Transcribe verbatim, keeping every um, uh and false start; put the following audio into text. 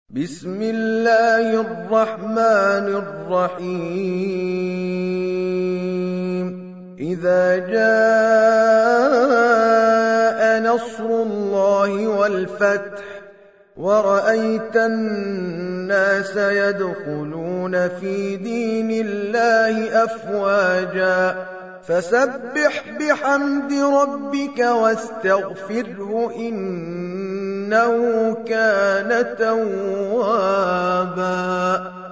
بسم الله الرحمن الرحيم إذا جاء نصر الله والفتح ورأيت الناس يدخلون في دين الله أفواجا فسبح بحمد ربك واستغفره إنه كان توابا